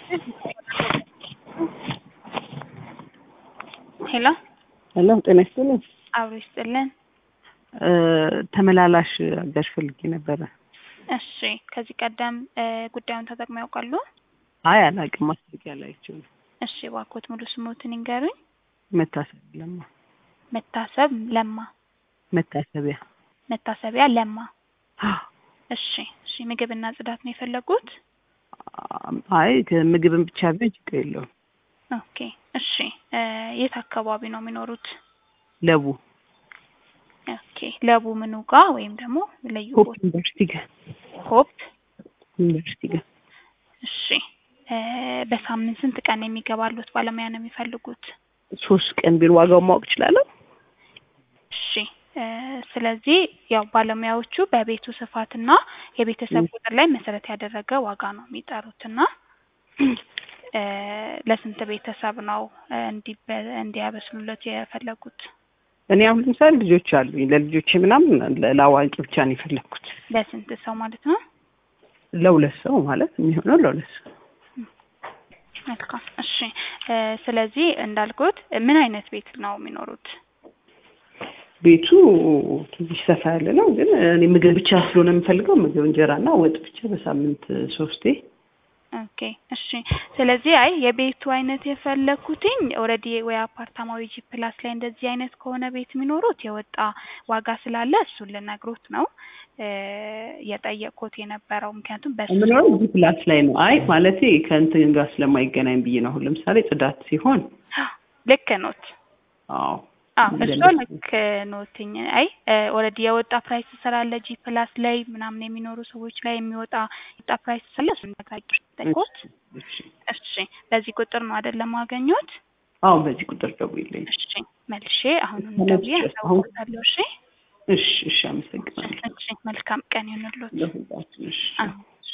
ሄሎ ሄሎ ጤና ይስጥልኝ። አብሮ ይስጥልን። ተመላላሽ አጋዥ ፈልጌ ነበረ። እሺ ከዚህ ቀደም ጉዳዩን ተጠቅመው ያውቃሉ? አይ አላውቅም፣ ማስታወቂያ ላይ አይቼው ነው። እሺ እባክዎት ሙሉ ስሞትን ይንገሩኝ። መታሰብ ለማ። መታሰብ ለማ። መታሰቢያ መታሰቢያ ለማ። እሺ እሺ ምግብና ጽዳት ነው የፈለጉት? አይ ምግብን ብቻ ቢሆን ችግር የለውም። ኦኬ እሺ የት አካባቢ ነው የሚኖሩት? ለቡ። ኦኬ ለቡ ምኑ ጋር ወይም ደግሞ ለዩ ሆፕ ዩኒቨርሲቲ ጋር። ሆፕ ዩኒቨርሲቲ ጋር። እሺ በሳምንት ስንት ቀን የሚገባሉት ባለሙያ ነው የሚፈልጉት? 3 ቀን ቢሮ ዋጋውን ማወቅ እችላለሁ? እሺ ስለዚህ ያው ባለሙያዎቹ በቤቱ ስፋትና የቤተሰብ ቁጥር ላይ መሰረት ያደረገ ዋጋ ነው የሚጠሩትና ለስንት ቤተሰብ ነው እንዲያበስሉለት የፈለጉት? እኔ አሁን ለምሳሌ ልጆች አሉኝ። ለልጆቼ ምናምን ለአዋቂ ብቻ ነው የፈለኩት። ለስንት ሰው ማለት ነው? ለሁለት ሰው ማለት የሚሆነው ለሁለት ሰው። መልካም እሺ ስለዚህ እንዳልኩት ምን አይነት ቤት ነው የሚኖሩት? ቤቱ ትንሽ ሰፋ ያለ ነው፣ ግን እኔ ምግብ ብቻ ስለሆነ የምፈልገው ምግብ እንጀራና ወጥ ብቻ በሳምንት 3 ኦኬ እሺ ስለዚህ አይ የቤቱ አይነት የፈለኩትኝ ኦሬዲ ወይ አፓርታማዊ ጂ ፕላስ ላይ እንደዚህ አይነት ከሆነ ቤት የሚኖሩት የወጣ ዋጋ ስላለ እሱን ልነግሮት ነው የጠየቅኩት የነበረው። ምክንያቱም ምንም ጂ ፕላስ ላይ ነው። አይ ማለቴ ከእንትን ጋር ስለማይገናኝ ብዬ ነው። ለምሳሌ ጽዳት ሲሆን ልክ ኖት። አዎ እሱ ልክ ኖትኝ። አይ ኦሬዲ የወጣ ፕራይስ ስላለ ጂ ፕላስ ላይ ምናምን የሚኖሩ ሰዎች ላይ የሚወጣ ፕራይስ ስላለ እሱን ተጠይቆት። እሺ በዚህ ቁጥር ነው አይደለም ማገኘት? አዎ በዚህ ቁጥር ደውይልኝ። እሺ መልሼ አሁን ደውዬ አሳውቃለሁ። እሺ እሺ አመሰግናለሁ። እሺ መልካም ቀን ይሁንልዎት። እሺ